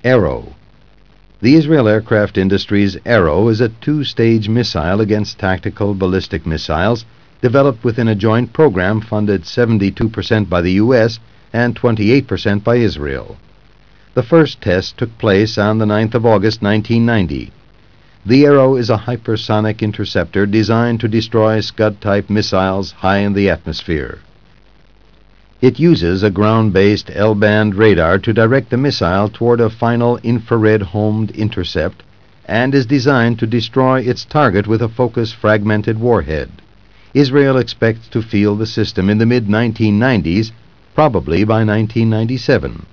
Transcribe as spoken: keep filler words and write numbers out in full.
Arrow. The Israel Aircraft Industries Arrow is a two-stage missile against tactical ballistic missiles developed within a joint program funded seventy-two percent by the U S and twenty-eight percent by Israel. The first test took place on the ninth of August nineteen ninety. The Arrow is a hypersonic interceptor designed to destroy Scud-type missiles high in the atmosphere. It uses a ground-based L-band radar to direct the missile toward a final infrared-homed intercept and is designed to destroy its target with a focused fragmented warhead. Israel expects to field the system in the mid nineteen nineties, probably by nineteen ninety-seven.